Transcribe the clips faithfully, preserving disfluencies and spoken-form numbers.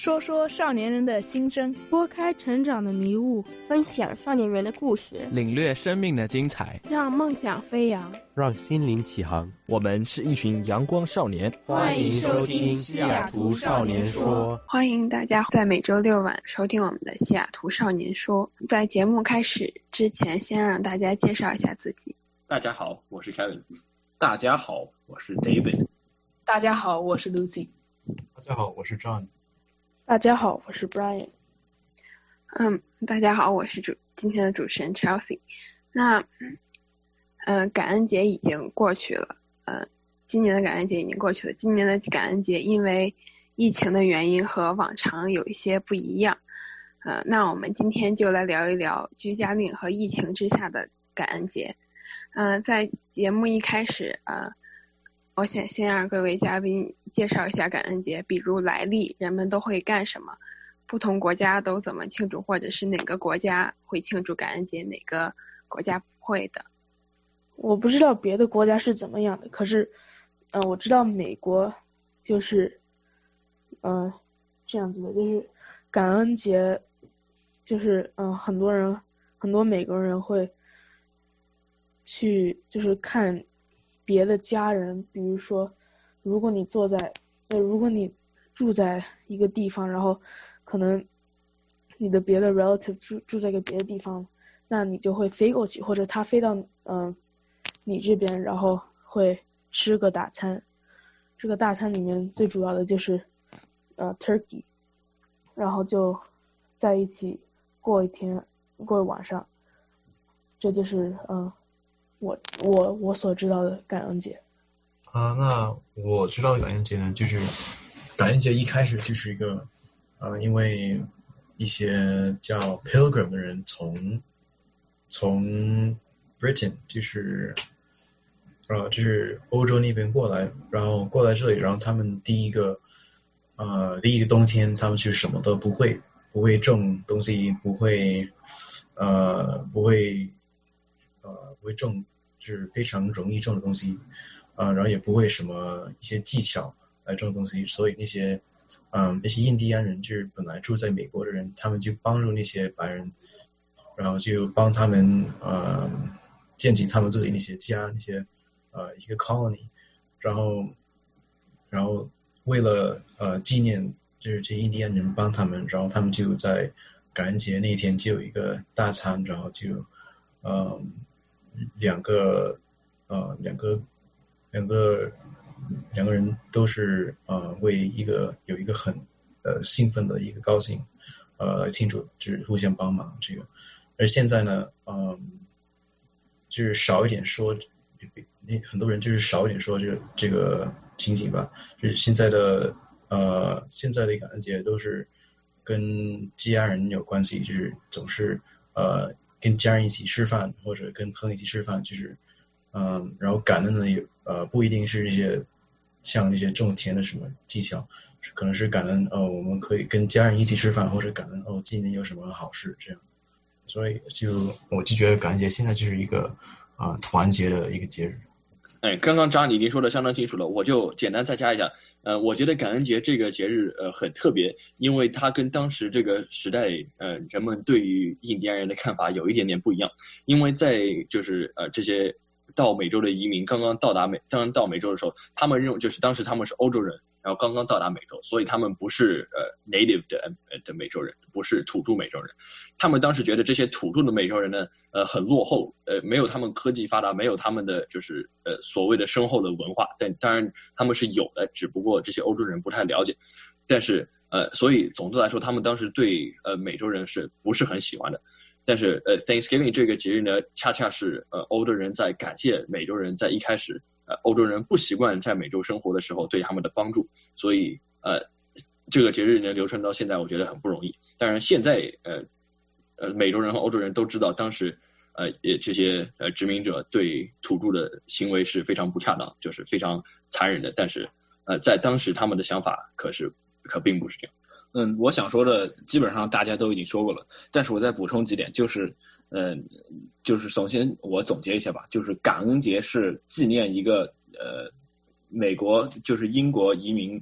说说少年人的心声， 拨开成长的迷雾， 分享少年人的故事， 领略生命的精彩， 让梦想飞扬， 让心灵起航。 我们是一群阳光少年， 欢迎收听西雅图少年说。 欢迎大家在每周六晚收听我们的西雅图少年说。在节目开始之前，先让大家介绍一下自己。 大家好，我是 Kevin。 大家好，我是 David。 大家好，我是 Lucy。 大家好，我是 John。 大家好，我是 Brian。 嗯，大家好，我是主今天的主持人 Chelsea。那，呃，感恩节已经过去了，呃，今年的感恩节已经过去了。今年的感恩节因为疫情的原因和往常有一些不一样，呃，那我们今天就来聊一聊居家令和疫情之下的感恩节。嗯、呃，在节目一开始，呃。我想先让各位嘉宾介绍一下感恩节，比如来历，人们都会干什么，不同国家都怎么庆祝，或者是哪个国家会庆祝感恩节，哪个国家不会的。 我不知道别的国家是怎么样的，可是，嗯、呃，我知道美国就是，嗯、呃，这样子的，就是感恩节，就是嗯、呃，很多人，很多美国人会去，就是看别的家人，比如说，如果你坐在，呃，如果你住在一个地方，然后可能你的别的 relative 住住在一个别的地方，那你就会飞过去，或者他飞到嗯、呃、你这边，然后会吃个大餐。这个大餐里面最主要的就是呃 turkey， 然后就在一起过一天，过一晚上。这就是嗯。呃我我我所知道的感恩节啊、呃，那我知道的感恩节呢，就是感恩节一开始就是一个呃，因为一些叫 Pilgrim 的人从从 Britain 就是呃就是欧洲那边过来，然后过来这里，然后他们第一个呃第一个冬天，他们就什么都不会，不会种东西，不会呃不会。呃，不会种，就是非常容易种的东西，呃，然后也不会什么一些技巧来种东西，所以那些，嗯，那些印第安人就是本来住在美国的人，他们就帮助那些白人，然后就帮他们呃建起他们自己那些家，那些呃一个 colony， 然后然后为了呃纪念就是这些印第安人帮他们，然后他们就在感恩节那一天就有一个大餐，然后就呃。两个呃两个两个两个人都是呃为一个有一个很呃兴奋的一个高兴呃来庆祝，就是互相帮忙这个。而现在呢，嗯、呃，就是少一点说，很多人就是少一点说这个这个情景吧。就是现在的呃现在的感恩节都是跟家人有关系，就是总是呃。跟家人一起吃饭，或者跟朋友一起吃饭，就是嗯，然后感恩的也呃不一定是那些像那些种田的什么技巧，可能是感恩哦，我们可以跟家人一起吃饭，或者感恩哦今年有什么好事这样。所以就我就觉得感恩节现在就是一个啊、呃、团结的一个节日。 哎，刚刚张你已经说的相当清楚了，我就简单再加一下。呃，我觉得感恩节这个节日呃很特别，因为它跟当时这个时代呃人们对于印第安人的看法有一点点不一样。因为在就是呃这些到美洲的移民刚刚到达美刚刚到美洲的时候，他们认为就是当时他们是欧洲人，然后刚刚到达美洲，所以他们不是呃 native 的呃的美洲人，不是土著美洲人。他们当时觉得这些土著的美洲人呢呃很落后，呃没有他们科技发达，没有他们的就是呃所谓的深厚的文化，但当然他们是有的，只不过这些欧洲人不太了解。但是呃所以总的来说，他们当时对呃美洲人是不是很喜欢的。但是呃 Thanksgiving 这个节日呢，恰恰是呃欧洲人在感谢美洲人在一开始呃欧洲人不习惯在美洲生活的时候对他们的帮助，所以呃这个节日呢流传到现在，我觉得很不容易。当然现在呃呃美洲人和欧洲人都知道，当时呃也这些呃殖民者对土著的行为是非常不恰当，就是非常残忍的。但是呃在当时他们的想法可是可并不是这样。 嗯，我想说的基本上大家都已经说过了，但是我再补充几点，就是嗯、呃，就是首先我总结一下吧，就是感恩节是纪念一个呃美国就是英国移民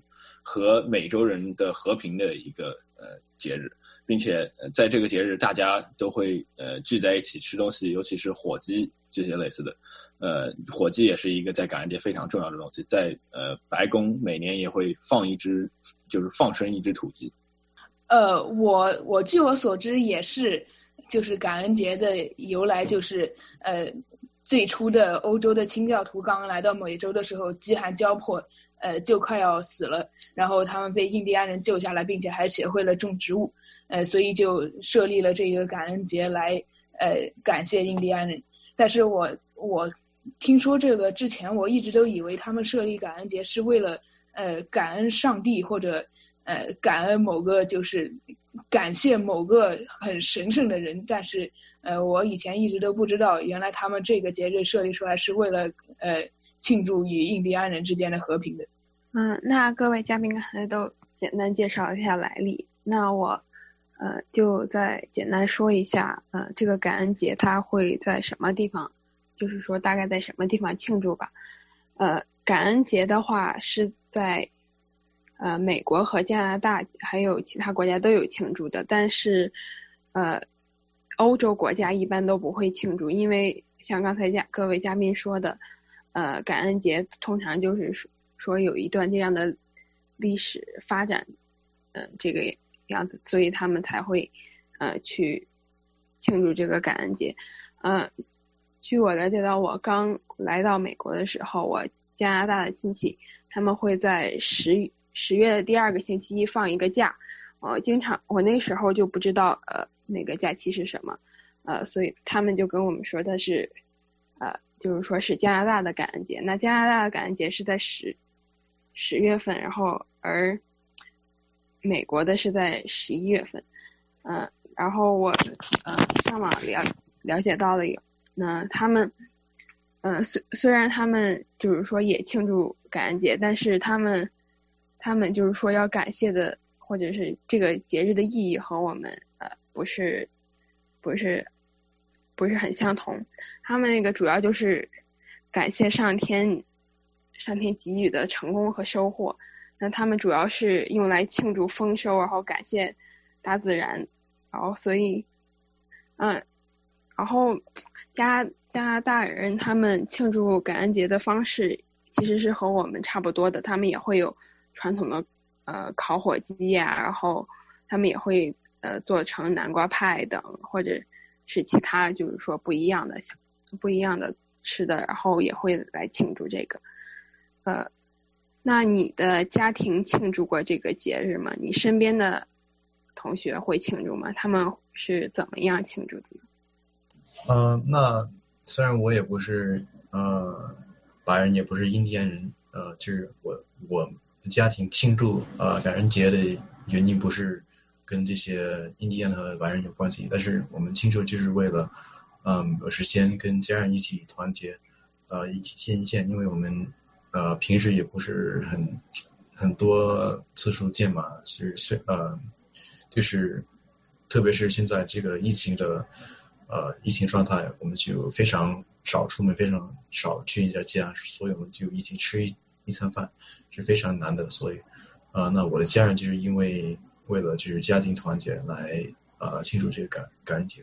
和美洲人的和平的一个呃节日，并且在这个节日大家都会呃聚在一起吃东西，尤其是火鸡这些类似的，呃火鸡也是一个在感恩节非常重要的东西，在呃白宫每年也会放一只就是放生一只土鸡。 呃，我我据我所知也是，就是感恩节的由来就是呃最初的欧洲的清教徒刚刚来到美洲的时候，饥寒交迫，呃就快要死了，然后他们被印第安人救下来，并且还学会了种植物，呃所以就设立了这个感恩节来呃感谢印第安人。但是我我听说这个之前，我一直都以为他们设立感恩节是为了呃感恩上帝或者呃感恩某个就是感谢某个很神圣的人，但是呃我以前一直都不知道，原来他们这个节日设立出来是为了呃庆祝与印第安人之间的和平的。 嗯，那各位嘉宾刚才都简单介绍一下来历，那我呃就再简单说一下呃这个感恩节它会在什么地方，就是说大概在什么地方庆祝吧。呃感恩节的话是在呃美国和加拿大还有其他国家都有庆祝的，但是呃欧洲国家一般都不会庆祝，因为像刚才嘉各位嘉宾说的呃感恩节通常就是说说有一段这样的历史发展呃这个样子，所以他们才会呃去庆祝这个感恩节。呃据我了解到，我刚来到美国的时候，我加拿大的亲戚他们会在十十月的第二个星期一放一个假，呃经常我那时候就不知道呃那个假期是什么，呃所以他们就跟我们说的是呃就是说是加拿大的感恩节。那加拿大的感恩节是在十十月份，然后而美国的是在十一月份。嗯、呃，然后我呃上网了了解到了有，那他们呃虽虽然他们就是说也庆祝感恩节，但是他们他们就是说要感谢的或者是这个节日的意义和我们呃不是不是不是很相同。他们那个主要就是感谢上天上天给予的成功和收获，那他们主要是用来庆祝丰收，然后感谢大自然，然后所以嗯然后加加拿大人他们庆祝感恩节的方式其实是和我们差不多的，他们也会有传统的呃烤火鸡呀、啊，然后他们也会呃做成南瓜派等，或者是其他就是说不一样的不一样的吃的，然后也会来庆祝这个。呃，那你的家庭庆祝过这个节日吗？你身边的同学会庆祝吗？他们是怎么样庆祝的呢？ 呃，那虽然我也不是呃白人，也不是印第安人，呃，就是我我的家庭庆祝呃感恩节的原因不是跟这些印第安和白人有关系，但是我们庆祝就是为了嗯有时间跟家人一起团结，呃一起见一见，因为我们呃平时也不是很很多次数见嘛，是是呃就是特别是现在这个疫情的呃疫情状态，我们就非常少出门，非常少去人家家，所以我们就一起吃一一餐饭是非常难的。所以呃那我的家人就是因为为了就是家庭团结来呃庆祝这个感感恩节。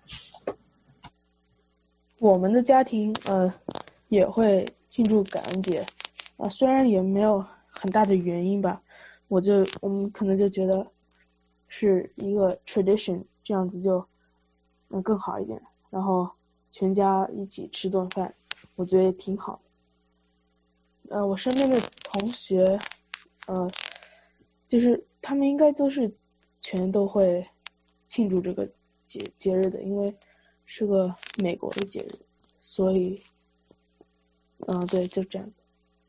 我们的家庭呃也会庆祝感恩节啊、呃，虽然也没有很大的原因吧，我就我们可能就觉得是一个 tradition， 这样子就嗯更好一点，然后全家一起吃顿饭，我觉得也挺好的。呃，我身边的同学呃就是他们应该都是全都会庆祝这个节节日的，因为是个美国的节日，所以嗯、呃、对，就这样。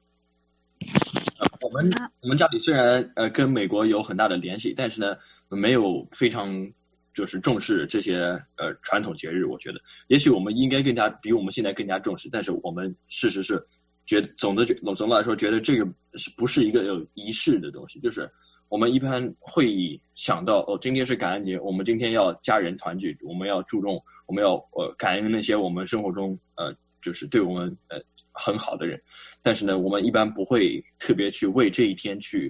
我们我们家里虽然呃跟美国有很大的联系，但是呢没有非常就是重视这些呃传统节日。我觉得也许我们应该更加比我们现在更加重视，但是我们事实是觉得总的总总的来说觉得这个是不是一个有仪式的东西，就是我们一般会想到哦今天是感恩节，我们今天要家人团聚，我们要注重我们要呃感恩那些我们生活中呃就是对我们呃很好的人，但是呢我们一般不会特别去为这一天去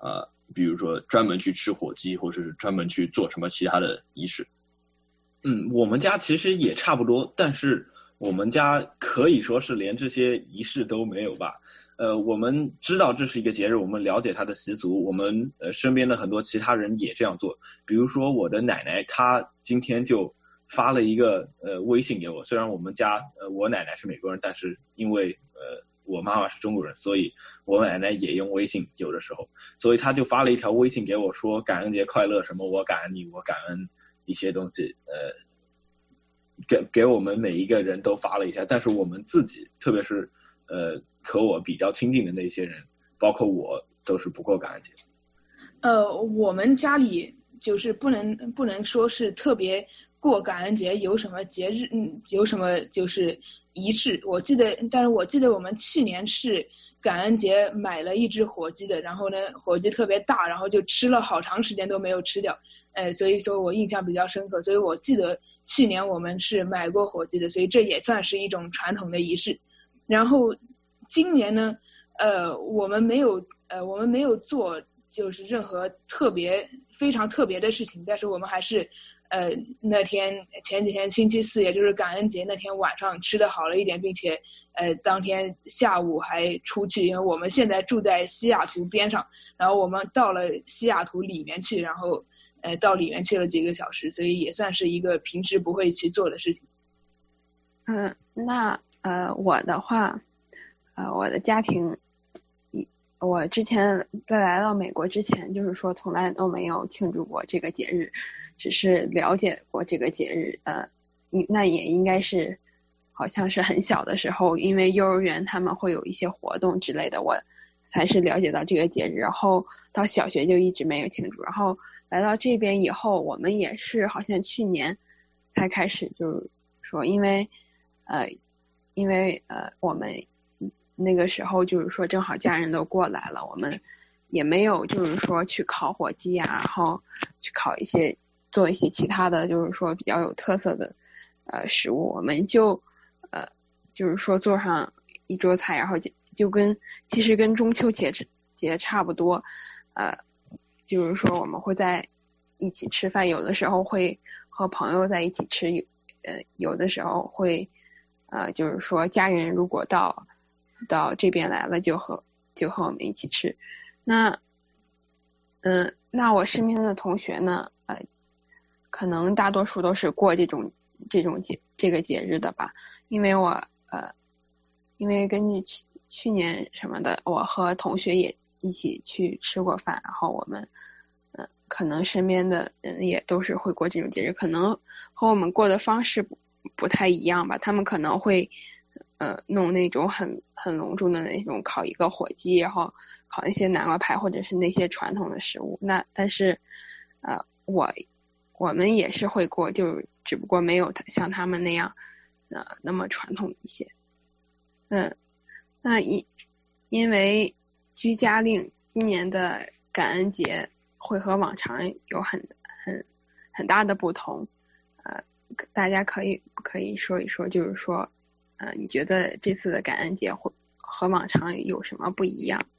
呃，比如说专门去吃火鸡，或者是专门去做什么其他的仪式？ 嗯，我们家其实也差不多，但是我们家可以说是连这些仪式都没有吧。呃，我们知道这是一个节日，我们了解它的习俗，我们呃身边的很多其他人也这样做。比如说我的奶奶，她今天就发了一个呃微信给我，虽然我们家呃我奶奶是美国人，但是因为呃我妈妈是中国人，所以我奶奶也用微信有的时候，所以她就发了一条微信给我说感恩节快乐，什么我感恩你，我感恩一些东西，呃给给我们每一个人都发了一下，但是我们自己特别是呃和我比较亲近的那些人，包括我都是不过感恩节。 呃，我们家里就是不能不能说是特别过感恩节有什么节日，嗯，有什么就是仪式。我记得，但是我记得我们去年是感恩节买了一只火鸡的，然后呢，火鸡特别大，然后就吃了好长时间都没有吃掉，呃，所以说我印象比较深刻，所以我记得去年我们是买过火鸡的，所以这也算是一种传统的仪式。然后今年呢，呃，我们没有，呃，我们没有做就是任何特别非常特别的事情，但是我们还是。呃，那天前几天星期四，也就是感恩节那天晚上吃的好了一点，并且呃当天下午还出去，因为我们现在住在西雅图边上，然后我们到了西雅图里面去，然后呃到里面去了几个小时，所以也算是一个平时不会去做的事情。 嗯，那呃我的话，呃我的家庭，我之前在来到美国之前，就是说从来都没有庆祝过这个节日。只是了解过这个节日，呃，那也应该是好像是很小的时候，因为幼儿园他们会有一些活动之类的，我才是了解到这个节日，然后到小学就一直没有庆祝，然后来到这边以后，我们也是好像去年才开始，就是说因为呃因为呃我们那个时候就是说正好家人都过来了，我们也没有就是说去烤火鸡啊，然后去烤一些做一些其他的就是说比较有特色的呃食物，我们就呃就是说做上一桌菜，然后就就跟其实跟中秋节节差不多，呃就是说我们会在一起吃饭，有的时候会和朋友在一起吃，呃有的时候会呃就是说家人如果到到这边来了就和就和我们一起吃。那嗯那我身边的同学呢，呃可能大多数都是过这种这种节这个节日的吧，因为我呃，因为根据去去年什么的，我和同学也一起去吃过饭，然后我们嗯、呃，可能身边的人也都是会过这种节日，可能和我们过的方式不不太一样吧，他们可能会呃弄那种很很隆重的那种烤一个火鸡，然后烤一些南瓜派或者是那些传统的食物，那但是呃我。我们也是会过，就只不过没有像他们那样呃那么传统一些。嗯，那因因为居家令，今年的感恩节会和往常有很很很大的不同。呃，大家可以可以说一说，就是说呃你觉得这次的感恩节会和往常有什么不一样？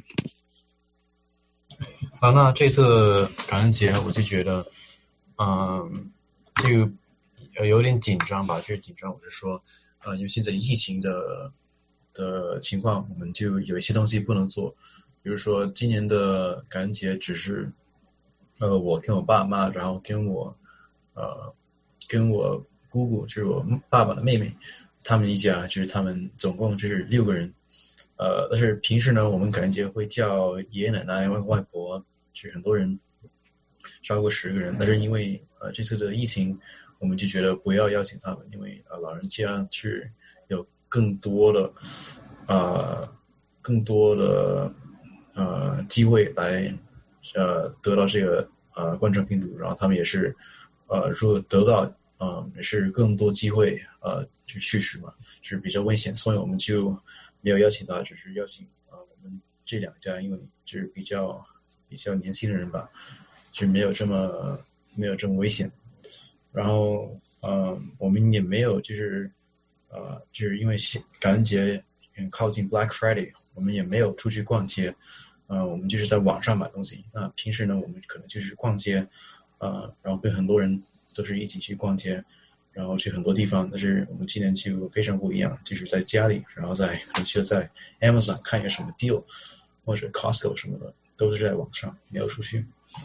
啊，那这次感恩节我就觉得。嗯，就有点紧张吧，就是紧张，我是说，呃，尤其在疫情的的情况，我们就有一些东西不能做，比如说今年的感恩节只是，呃，我跟我爸妈，然后跟我，呃，跟我姑姑，就是我爸爸的妹妹，他们一家，就是他们总共就是六个人，呃，但是平时呢，我们感恩节会叫爷爷奶奶、外外婆，就是很多人。超过十个人，但是因为呃这次的疫情，我们就觉得不要邀请他们，因为呃老人家是有更多的呃更多的呃机会来呃得到这个呃冠状病毒，然后他们也是呃如果得到呃也是更多机会呃就去世嘛，就是比较危险，所以我们就没有邀请他，只是邀请呃我们这两家，因为就是比较比较年轻的人吧。就没有这么没有这么危险，然后呃我们也没有就是呃就是因为感恩节很靠近 Black Friday， 我们也没有出去逛街， 呃，我们就是在网上买东西。那平时呢，我们可能就是逛街，呃，然后跟很多人都是一起去逛街，然后去很多地方。但是我们今年就非常不一样，就是在家里，然后在可能就在 Amazon 看一个什么 deal， 或者 Costco 什么的，都是在网上，没有出去。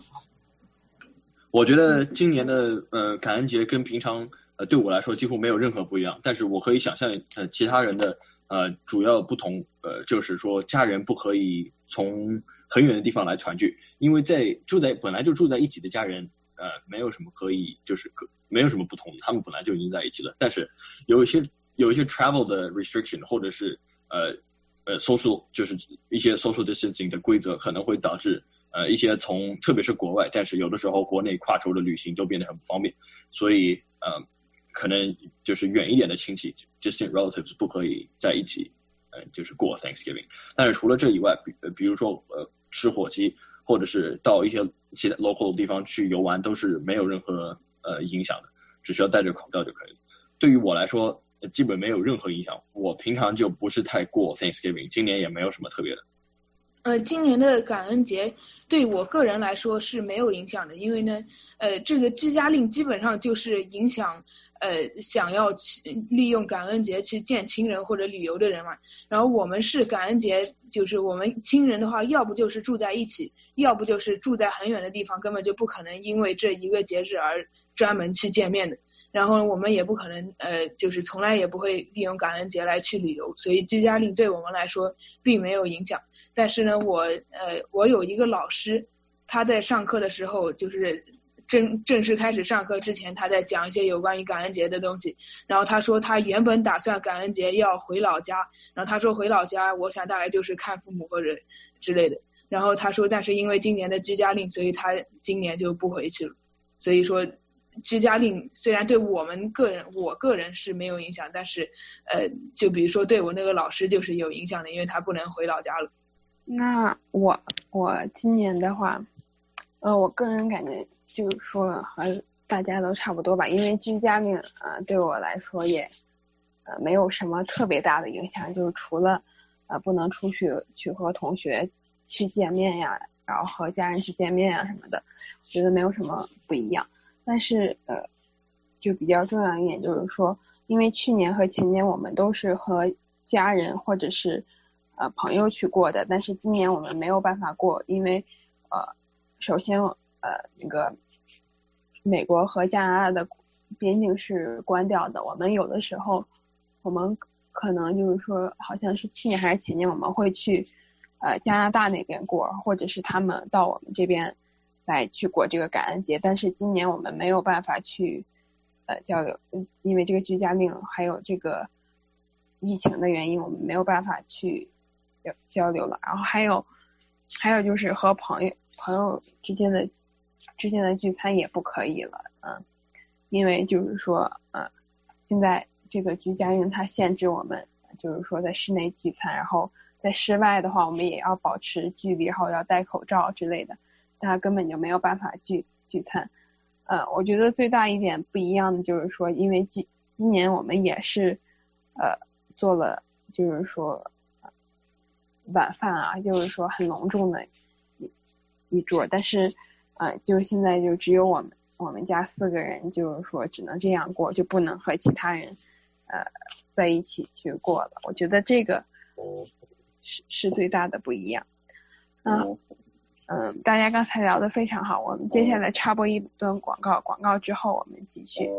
我觉得今年的呃感恩节跟平常呃对我来说几乎没有任何不一样，但是我可以想象呃其他人的呃主要不同呃就是说家人不可以从很远的地方来团聚，因为在住在本来就住在一起的家人呃没有什么可以就是可没有什么不同的，他们本来就已经在一起了，但是有一些有一些 travel 的 restriction 或者是呃呃 social 就是一些 social distancing 的规则可能会导致呃，一些从特别是国外，但是有的时候国内跨州的旅行都变得很不方便，所以呃，可能就是远一点的亲戚 distant relatives 不可以在一起，呃，就是过 Thanksgiving。但是除了这以外，比比如说呃吃火鸡，或者是到一些其他 local 的地方去游玩，都是没有任何呃影响的，只需要戴着口罩就可以了。对于我来说，基本没有任何影响。我平常就不是太过 Thanksgiving， 今年也没有什么特别的。 呃，今年的感恩节对我个人来说是没有影响的，因为呢，呃，这个居家令基本上就是影响呃想要去利用感恩节去见亲人或者旅游的人嘛。然后我们是感恩节，就是我们亲人的话，要不就是住在一起，要不就是住在很远的地方，根本就不可能因为这一个节日而专门去见面的。然后我们也不可能呃，就是从来也不会利用感恩节来去旅游，所以居家令对我们来说并没有影响。但是呢，我呃，我有一个老师，他在上课的时候，就是正正式开始上课之前，他在讲一些有关于感恩节的东西。然后他说他原本打算感恩节要回老家，然后他说回老家，我想大概就是看父母或者之类的。然后他说，但是因为今年的居家令，所以他今年就不回去了。所以说，居家令虽然对我们个人我个人是没有影响，但是呃就比如说对我那个老师就是有影响的，因为他不能回老家了。 那我我今年的话呃我个人感觉就是说和大家都差不多吧，因为居家令呃对我来说也呃没有什么特别大的影响，就是除了呃不能出去去和同学去见面呀，然后和家人去见面呀什么的，我觉得没有什么不一样。但是呃，就比较重要一点就是说，因为去年和前年我们都是和家人或者是呃朋友去过的，但是今年我们没有办法过，因为呃，首先呃那个美国和加拿大的边境是关掉的，我们有的时候我们可能就是说，好像是去年还是前年我们会去呃加拿大那边过，或者是他们到我们这边来去过这个感恩节，但是今年我们没有办法去呃交流，因为这个居家令还有这个疫情的原因，我们没有办法去交流了。然后还有还有就是和朋友朋友之间的之间的聚餐也不可以了，嗯，因为就是说嗯现在这个居家令它限制我们就是说在室内聚餐，然后在室外的话我们也要保持距离，然后要戴口罩之类的，他根本就没有办法聚聚餐。呃，我觉得最大一点不一样的就是说，因为今今年我们也是呃做了，就是说、呃、晚饭啊，就是说很隆重的一一桌，但是呃，就是现在就只有我们我们家四个人，就是说只能这样过，就不能和其他人呃在一起去过了。我觉得这个是是最大的不一样。嗯。嗯，大家刚才聊得非常好，我们接下来插播一段广告，广告之后我们继续。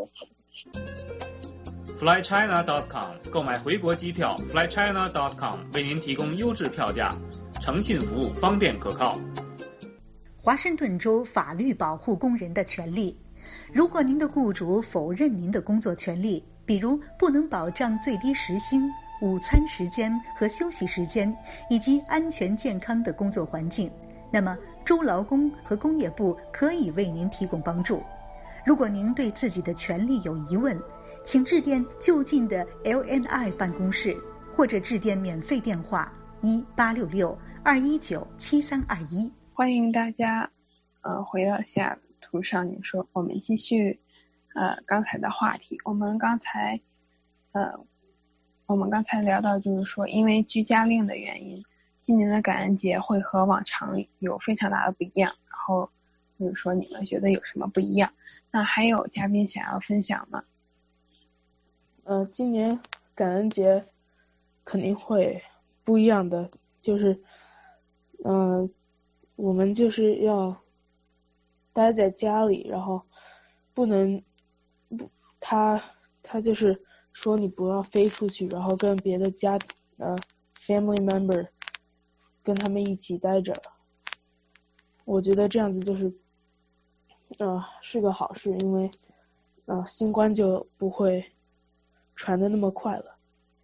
fly china dot com 购买回国机票 fly china dot com 为您提供优质票价，诚信服务，方便可靠。 华盛顿州法律保护工人的权利。如果您的雇主否认您的工作权利，比如不能保障最低时薪、午餐时间和休息时间，以及安全健康的工作环境，那么州劳工和工业部可以为您提供帮助。如果您对自己的权利有疑问，请致电就近的 L N I 办公室，或者致电免费电话一八六六二一九七三二一。 欢迎大家呃回到西雅图少年说，我们继续呃刚才的话题。我们刚才呃我们刚才聊到就是说，因为居家令的原因， 今年的感恩节会和往常有非常大的不一样，然后就是说你们觉得有什么不一样？那还有嘉宾想要分享吗？ 呃，今年感恩节肯定会不一样的，就是嗯、呃，我们就是要待在家里，然后不能不他他就是说你不要飞出去，然后跟别的家呃 family member 跟他们一起待着。我觉得这样子就是呃是个好事，因为呃新冠就不会传的那么快了。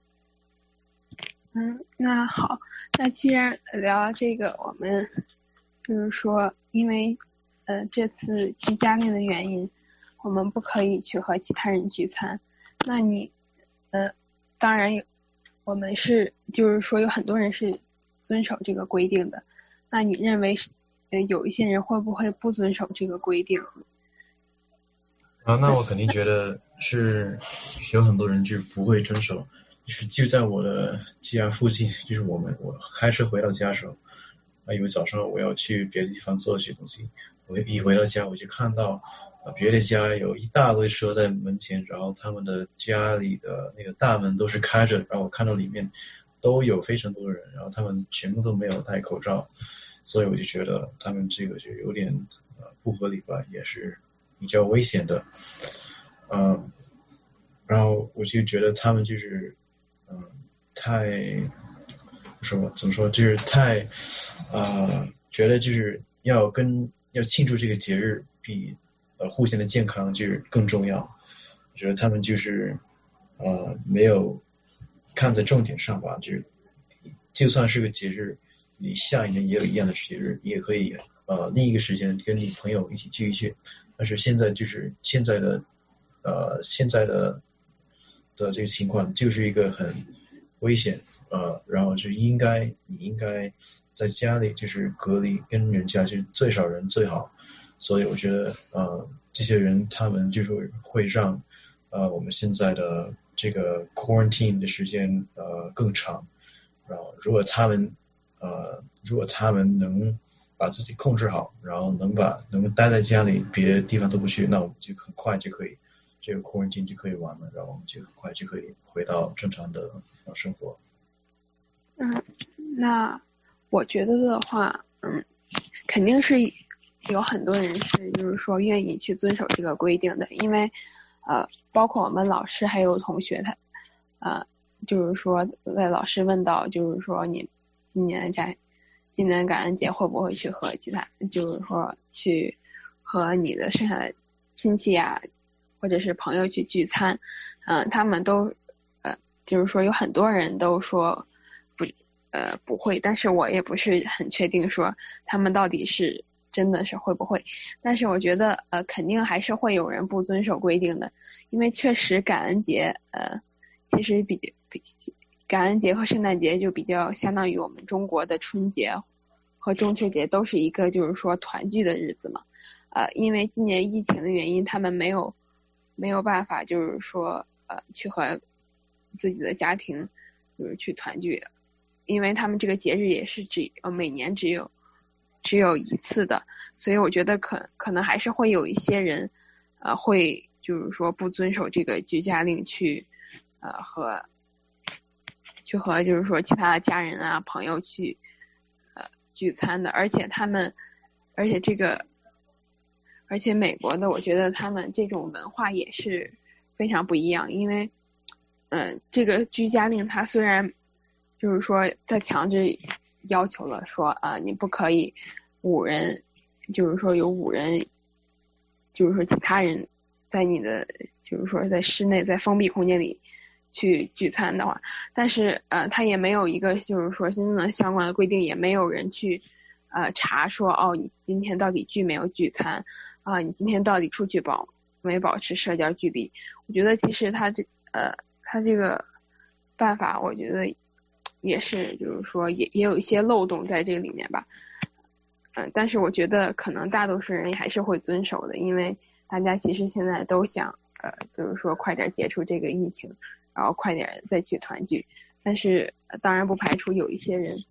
嗯，那好，那既然聊到这个，我们就是说，因为呃这次居家令的原因，我们不可以去和其他人聚餐。那你呃当然有，我们是就是说有很多人是遵守这个规定的。那你认为呃有一些人会不会不遵守这个规定？ 啊，那我肯定觉得是有很多人就不会遵守。就是就在我的家附近，就是我们我开车回到家的时候，啊，因为早上我要去别的地方做一些东西，我一回到家我就看到啊别的家有一大堆车在门前，然后他们的家里的那个大门都是开着，然后我看到里面都有非常多人，然后他们全部都没有戴口罩，所以我就觉得他们这个就有点呃不合理吧，也是比较危险的，嗯、呃，然后我就觉得他们就是嗯，太什么怎么说，就是太呃，觉得就是要跟要庆祝这个节日比呃互相的健康就是更重要。我觉得他们就是呃没有看在重点上吧，就是就算是个节日，你下一年也有一样的节日，你也可以呃另一个时间跟你朋友一起聚一聚。但是现在就是现在的呃现在的。的这个情况就是一个很危险呃，然后就应该你应该在家里就是隔离，跟人家就最少人最好，所以我觉得呃这些人他们就是会让呃我们现在的这个 quarantine 的时间呃更长，然后如果他们呃如果他们能把自己控制好，然后能把能待在家里，别的地方都不去，那我们就很快就可以。这个 quarantine 就可以完了，然后我们就很快就可以回到正常的生活。 嗯，那我觉得的话，嗯，肯定是有很多人是就是说愿意去遵守这个规定的，因为呃，包括我们老师还有同学他，呃，就是说在老师问到就是说你今年的家今年感恩节会不会去和其他就是说去和你的剩下的亲戚呀、啊。或者是朋友去聚餐，嗯、呃，他们都呃，就是说有很多人都说不呃不会，但是我也不是很确定说他们到底是真的是会不会，但是我觉得呃肯定还是会有人不遵守规定的，因为确实感恩节呃其实比比感恩节和圣诞节就比较相当于我们中国的春节和中秋节都是一个就是说团聚的日子嘛，呃，因为今年疫情的原因，他们没有。没有办法，就是说，呃，去和自己的家庭，就是去团聚，因为他们这个节日也是只呃每年只有只有一次的，所以我觉得可可能还是会有一些人，呃，会就是说不遵守这个居家令去，呃和去和就是说其他的家人啊朋友去呃聚餐的，而且他们，而且这个。而且美国的，我觉得他们这种文化也是非常不一样，因为，嗯、呃，这个居家令它虽然就是说它强制要求了说啊、呃，你不可以五人，就是说有五人，就是说其他人在你的就是说在室内在封闭空间里去聚餐的话，但是呃，它也没有一个就是说真正的相关的规定，也没有人去呃查说哦，你今天到底聚没有聚餐。啊，你今天到底出去保没保持社交距离？我觉得其实他这呃他这个办法，我觉得也是就是说也也有一些漏洞在这个里面吧。嗯、呃，但是我觉得可能大多数人还是会遵守的，因为大家其实现在都想呃就是说快点结束这个疫情，然后快点再去团聚。但是、呃、当然不排除有一些人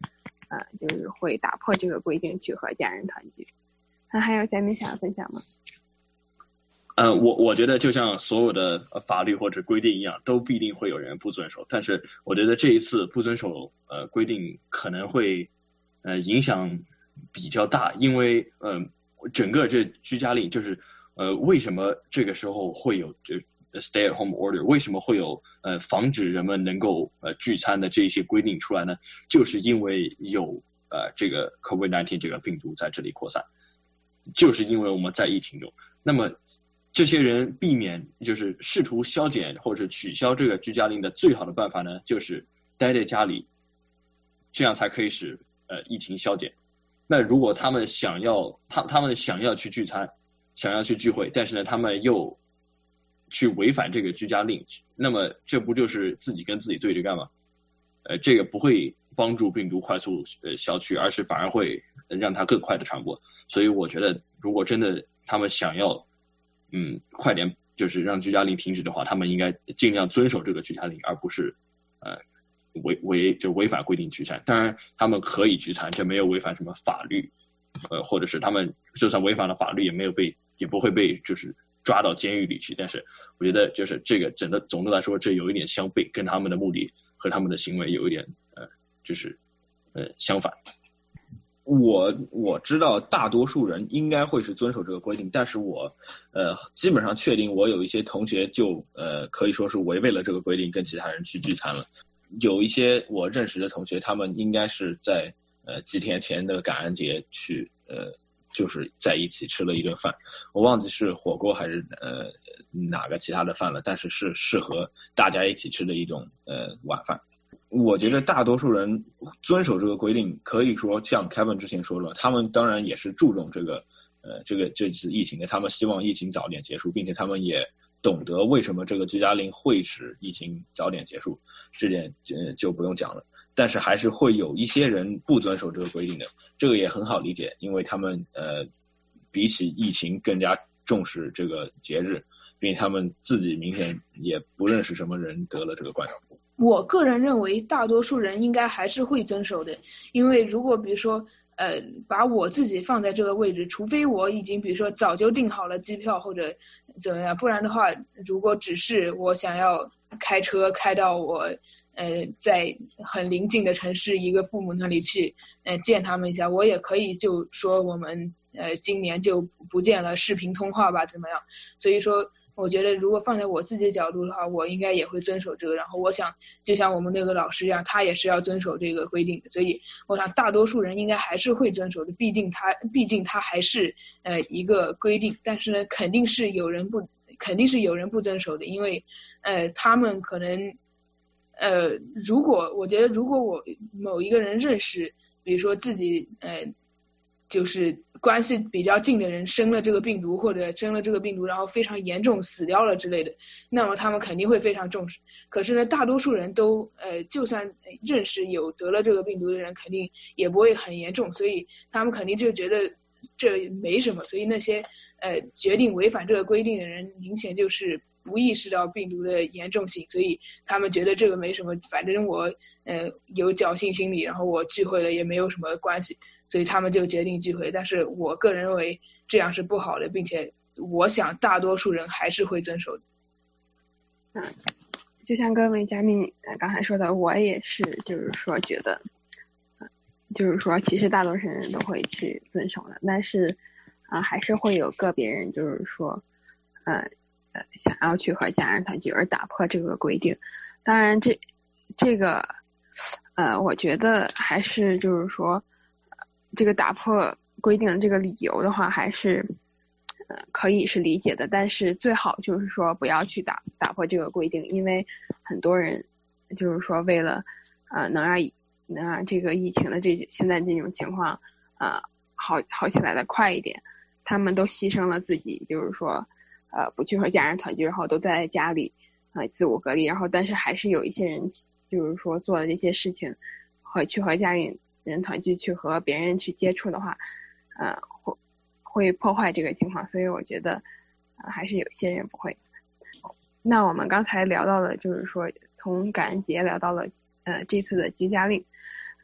呃，就是会打破这个规定去和家人团聚。那还有嘉宾想要分享吗？ 呃，我我觉得就像所有的法律或者规定一样，都必定会有人不遵守。但是我觉得这一次不遵守呃规定可能会呃影响比较大，因为呃整个这居家令就是呃为什么这个时候会有这 stay at home order， 为什么会有呃防止人们能够呃聚餐的这些规定出来呢？就是因为有呃这个 COVID 十九 这个病毒在这里扩散，就是因为我们在疫情中。那么这些人避免就是试图消减或者取消这个居家令的最好的办法呢，就是待在家里，这样才可以使呃疫情消减。那如果他们想要他他们想要去聚餐，想要去聚会，但是呢他们又去违反这个居家令，那么这不就是自己跟自己对着干吗？呃，这个不会帮助病毒快速呃消去，而是反而会让它更快的传播。所以我觉得，如果真的他们想要嗯，快点就是让居家令停止的话，他们应该尽量遵守这个居家令，而不是呃违违就违反规定聚餐。当然他们可以聚餐，这没有违反什么法律，呃或者是他们就算违反了法律，也没有被也不会被就是抓到监狱里去。但是我觉得就是这个整个总的来说，这有一点相悖，跟他们的目的和他们的行为有一点呃就是呃相反。 我我知道大多数人应该会是遵守这个规定，但是我呃基本上确定我有一些同学就呃可以说是违背了这个规定，跟其他人去聚餐了。有一些我认识的同学，他们应该是在呃几天前的感恩节去呃就是在一起吃了一顿饭，我忘记是火锅还是呃哪个其他的饭了，但是是适合大家一起吃的一种呃晚饭。我觉得大多数人遵守这个规定，可以说像 Kevin 之前说了，他们当然也是注重这个呃这个这次疫情的，他们希望疫情早点结束，并且他们也懂得为什么这个居家令会使疫情早点结束，这点呃就不用讲了。但是还是会有一些人不遵守这个规定的，这个也很好理解，因为他们呃比起疫情更加重视这个节日，并且他们自己明显也不认识什么人得了这个冠状病毒。 我个人认为大多数人应该还是会遵守的，因为如果比如说呃把我自己放在这个位置，除非我已经比如说早就订好了机票或者怎么样，不然的话，如果只是我想要开车开到我呃在很邻近的城市一个父母那里去呃见他们一下，我也可以就说我们呃今年就不见了，视频通话吧怎么样。所以说我觉得如果放在我自己的角度的话，我应该也会遵守这个。然后我想就像我们那个老师一样，他也是要遵守这个规定的，所以我想大多数人应该还是会遵守的，毕竟他毕竟他还是呃一个规定。但是呢肯定是有人不肯定是有人不遵守的，因为呃他们可能呃如果我觉得如果我某一个人认识比如说自己呃就是关系比较近的人生了这个病毒，或者生了这个病毒然后非常严重死掉了之类的，那么他们肯定会非常重视。可是呢大多数人都呃就算认识有得了这个病毒的人，肯定也不会很严重，所以他们肯定就觉得这没什么。所以那些呃决定违反这个规定的人，明显就是不意识到病毒的严重性，所以他们觉得这个没什么，反正我呃有侥幸心理，然后我聚会了也没有什么关系，所以他们就决定聚会。但是我个人认为这样是不好的，并且我想大多数人还是会遵守的。 嗯，就像各位嘉宾刚才说的，我也是就是说觉得就是说其实大多数人都会去遵守的，但是啊、呃、还是会有个别人就是说呃呃，想要去和家人团聚而打破这个规定。当然这这个呃我觉得还是就是说这个打破规定的这个理由的话还是呃可以是理解的，但是最好就是说不要去打打破这个规定，因为很多人就是说为了呃能让能让这个疫情的这现在这种情况呃好好起来的快一点，他们都牺牲了自己，就是说呃，不去和家人团聚，然后都在家里呃自我隔离，然后但是还是有一些人就是说做了这些事情，和去和家里人团聚，去和别人去接触的话，呃会会破坏这个情况，所以我觉得、呃、还是有一些人不会。那我们刚才聊到了，就是说从感恩节聊到了呃这次的居家令，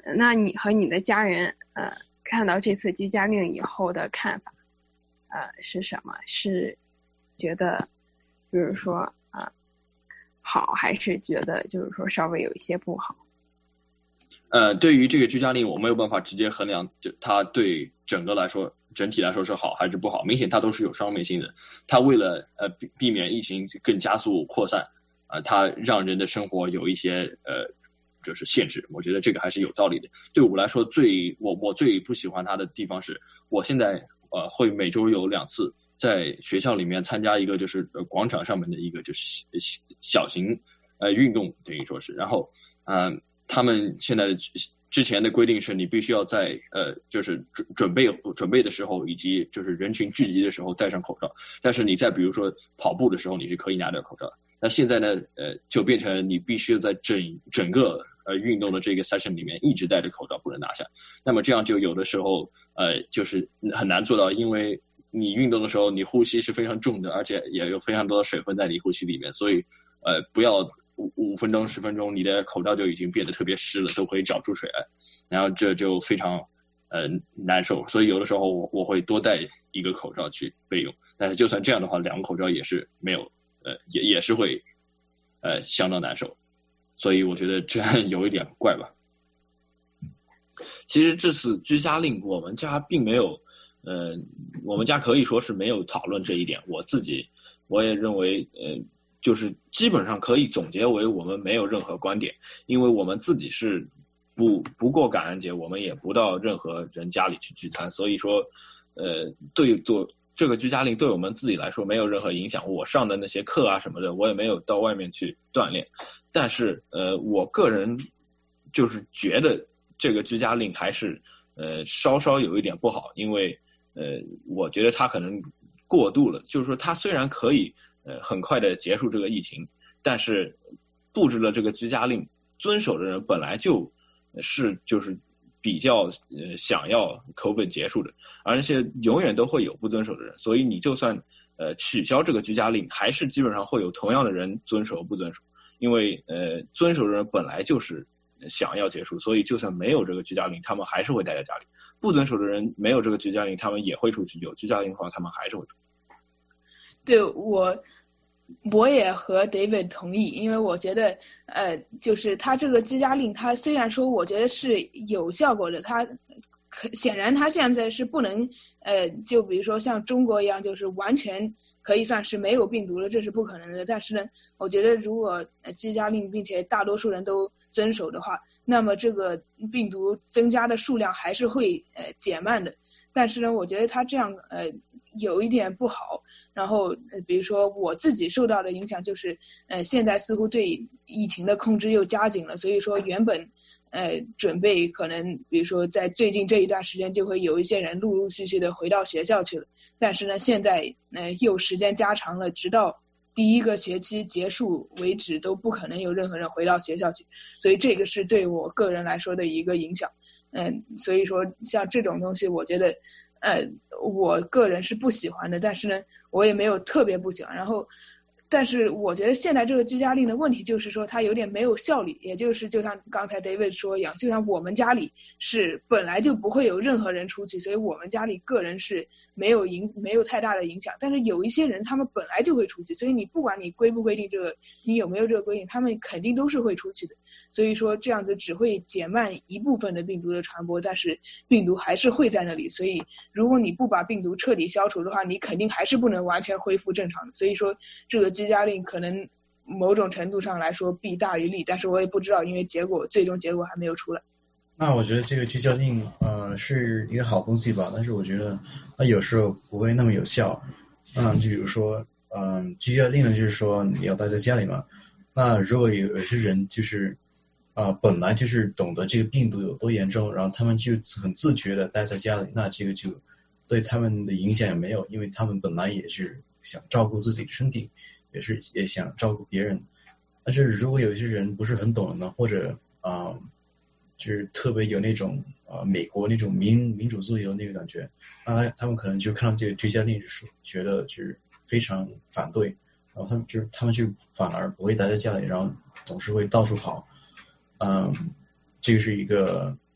那你和你的家人呃看到这次居家令以后的看法呃是什么？是觉得比如说啊、呃、好，还是觉得就是说稍微有一些不好？ 呃，对于这个居家令，我没有办法直接衡量，就它对整个来说，整体来说是好还是不好。明显它都是有双面性的。它为了呃避避免疫情更加速扩散，啊、呃，它让人的生活有一些呃就是限制。我觉得这个还是有道理的。对我来说，最我我最不喜欢它的地方是，我现在呃会每周有两次在学校里面参加一个就是呃广场上面的一个就是小型呃运动，等于说是，然后嗯。呃他们现在之前的规定是你必须要在呃就是准准备准备的时候以及就是人群聚集的时候戴上口罩，但是你在比如说跑步的时候你是可以拿掉口罩。那现在呢呃就变成你必须在整整个呃运动的这个 session 里面一直戴着口罩不能拿下。那么这样就有的时候呃就是很难做到，因为你运动的时候你呼吸是非常重的，而且也有非常多的水分在你呼吸里面，所以呃不要五五分钟十分钟你的口罩就已经变得特别湿了，都可以找出水来，然后这就非常呃难受。所以有的时候我我会多戴一个口罩去备用，但是就算这样的话两个口罩也是没有呃也也是会呃相当难受，所以我觉得这样有一点怪吧。 其实这次居家令我们家并没有呃我们家可以说是没有讨论这一点，我自己我也认为呃就是基本上可以总结为我们没有任何观点，因为我们自己是不不过感恩节，我们也不到任何人家里去聚餐，所以说呃对做这个居家令对我们自己来说没有任何影响。我上的那些课啊什么的我也没有到外面去锻炼，但是呃我个人就是觉得这个居家令还是呃稍稍有一点不好，因为呃我觉得它可能过度了，就是说它虽然可以呃，很快的结束这个疫情，但是布置了这个居家令，遵守的人本来就是就是比较呃想要 COVID 结束的，而且永远都会有不遵守的人，所以你就算呃取消这个居家令，还是基本上会有同样的人遵守不遵守，因为呃遵守的人本来就是想要结束，所以就算没有这个居家令，他们还是会待在家里；不遵守的人没有这个居家令，他们也会出去；有居家令的话，他们还是会出去。 对，我我也和 David 同意，因为我觉得呃就是他这个居家令，他虽然说我觉得是有效果的，他显然他现在是不能呃就比如说像中国一样就是完全可以算是没有病毒了，这是不可能的。但是呢我觉得如果居家令并且大多数人都遵守的话，那么这个病毒增加的数量还是会呃减慢的。但是呢我觉得他这样呃有一点不好，然后呃比如说我自己受到的影响就是呃现在似乎对疫情的控制又加紧了，所以说原本呃准备可能比如说在最近这一段时间就会有一些人陆陆续续的回到学校去了，但是呢现在呃又时间加长了，直到第一个学期结束为止都不可能有任何人回到学校去，所以这个是对我个人来说的一个影响。嗯，所以说像这种东西我觉得呃我个人是不喜欢的，但是呢我也没有特别不喜欢。然后但是我觉得现在这个居家令的问题就是说它有点没有效率，也就是就像刚才 David 说一样，就像我们家里是本来就不会有任何人出去，所以我们家里个人是没有影没有太大的影响，但是有一些人他们本来就会出去，所以你不管你规不规定这个，你有没有这个规定，他们肯定都是会出去的，所以说这样子只会减慢一部分的病毒的传播，但是病毒还是会在那里，所以如果你不把病毒彻底消除的话，你肯定还是不能完全恢复正常的。所以说这个居家令可能某种程度上来说弊大于利，但是我也不知道，因为结果最终结果还没有出来。 那我觉得这个居家令呃是一个好东西吧，但是我觉得它有时候不会那么有效。嗯，就比如说嗯居家令呢就是说你要待在家里嘛，那如果有有些人就是啊、呃、本来就是懂得这个病毒有多严重，然后他们就很自觉的待在家里，那这个就对他们的影响也没有，因为他们本来也是想照顾自己的身体，也是也想照顾别人。但是如果有些人不是很懂呢，或者啊、呃、就是特别有那种啊、呃、美国那种民民主自由那个感觉，那他们可能就看到这个居家令就觉得就是非常反对，然后他们就他们就反而不会待在家里，然后总是会到处跑。嗯，这个是一个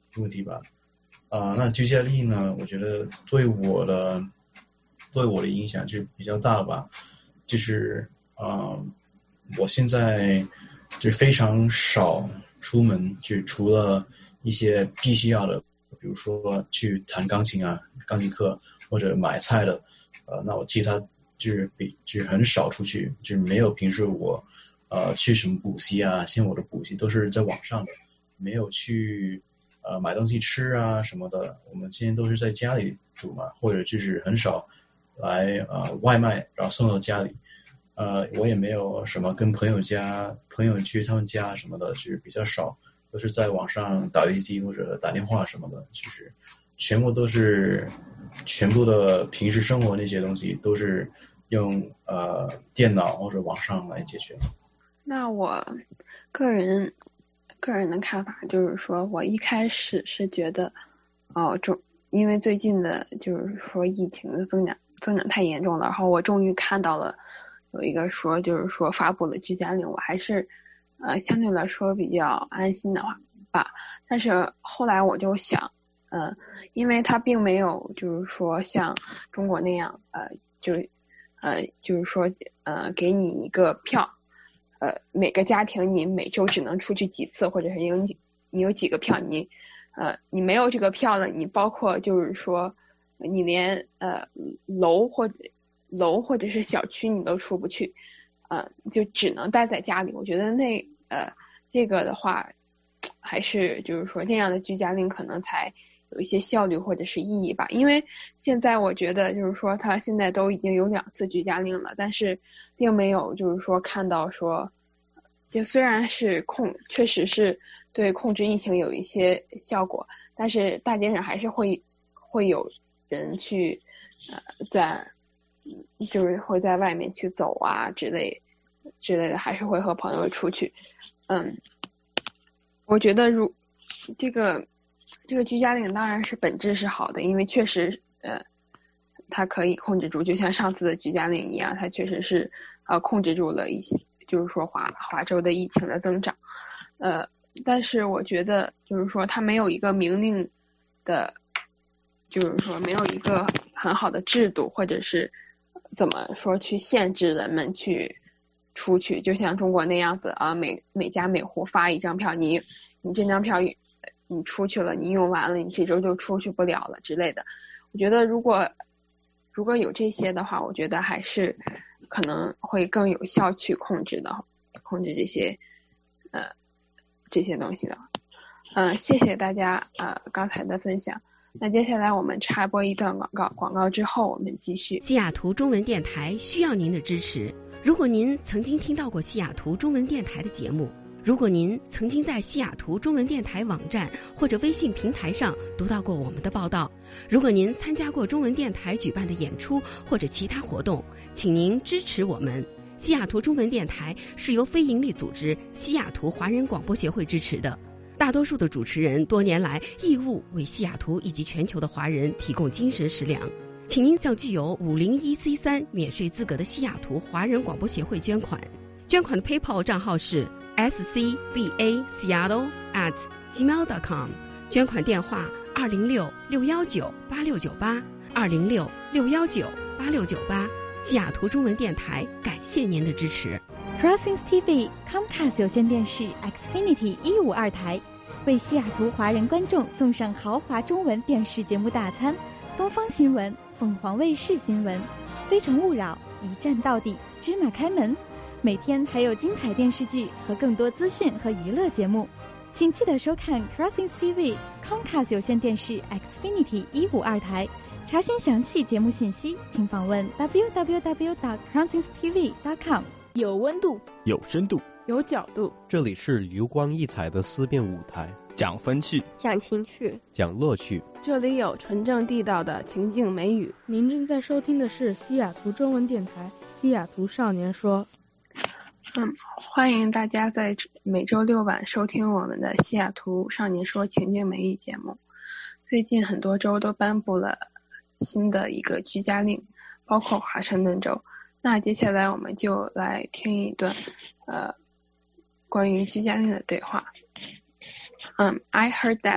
问题吧。啊、呃，那居家令呢，我觉得对我的对我的影响就比较大吧，就是啊、呃，我现在就非常少出门，就除了一些必须要的，比如说去弹钢琴啊，钢琴课或者买菜的，呃，那我其他就是比就是很少出去，就是没有平时我呃去什么补习啊，现在我的补习都是在网上的，没有去呃买东西吃啊什么的，我们现在都是在家里煮嘛，或者就是很少来呃外卖然后送到家里。呃，我也没有什么跟朋友家朋友去他们家什么的，就是比较少，都是在网上打游戏机或者打电话什么的，就是全部都是全部的平时生活那些东西都是用呃电脑或者网上来解决。 那我个人个人的看法就是说，我一开始是觉得哦，中因为最近的就是说疫情的增长增长太严重了，然后我终于看到了有一个说就是说发布了居家令，我还是呃相对来说比较安心的话吧。但是后来我就想，嗯、呃，因为它并没有就是说像中国那样，呃，就呃就是说呃给你一个票，呃每个家庭你每周只能出去几次，或者是有你你有几个票，你呃你没有这个票了，你包括就是说你连呃楼或者楼或者是小区你都出不去，呃，就只能待在家里。我觉得那呃这个的话，还是就是说那样的居家令可能才有一些效率或者是意义吧。因为现在我觉得就是说他现在都已经有两次居家令了，但是并没有就是说看到说，就虽然是控确实是对控制疫情有一些效果，但是大街上还是会会有人去呃在。就是会在外面去走啊之类之类的，还是会和朋友出去。嗯，我觉得如这个这个居家令当然是本质是好的，因为确实呃它可以控制住，就像上次的居家令一样，它确实是呃控制住了一些就是说华华州的疫情的增长。呃，但是我觉得就是说它没有一个明令的，就是说没有一个很好的制度，或者是怎么说去限制人们去出去，就像中国那样子啊，每每家每户发一张票，你你这张票你出去了，你用完了，你这周就出去不了了之类的。我觉得如果如果有这些的话，我觉得还是可能会更有效去控制的，控制这些呃这些东西的。嗯、呃，谢谢大家呃刚才的分享。那接下来我们插播一段广告，广告之后我们继续。 西雅图中文电台需要您的支持。如果您曾经听到过西雅图中文电台的节目，如果您曾经在西雅图中文电台网站或者微信平台上读到过我们的报道，如果您参加过中文电台举办的演出或者其他活动，请您支持我们。西雅图中文电台是由非营利组织西雅图华人广播协会支持的。大多数的主持人多年来义务为西雅图以及全球的华人提供精神食粮，请您向具有五零一 C 三 免税资格的西雅图华人广播协会捐款。捐款的 PayPal 账号是 s c b a seattle at gmail dot com， 捐款电话二零六六一九八六九八二零六六一九八六九八。西雅图中文电台感谢您的支持。 Crossings T V Comcast 有线电视 Xfinity 一五二台为西雅图华人观众送上豪华中文电视节目大餐，东方新闻、凤凰卫视新闻、非诚勿扰、一站到底、芝麻开门，每天还有精彩电视剧和更多资讯和娱乐节目，请记得收看 Crossings T V Comcast 有线电视 Xfinity 一五二台。查询详细节目信息，请访问 w w w dot crossings t v dot com。 有温度， 有深度， 有角度， 这里是流光溢彩的思辨舞台， 讲风趣， 讲情趣， 讲乐趣， 这里有纯正地道的情境美语。您正在收听的是西雅图中文电台西雅图少年说。 嗯，欢迎大家在每周六晚收听我们的西雅图少年说情境美语节目。最近很多州都颁布了新的一个居家令，包括华盛顿州。那接下来我们就来听一段呃关于居家令的对话。嗯、um, I heard that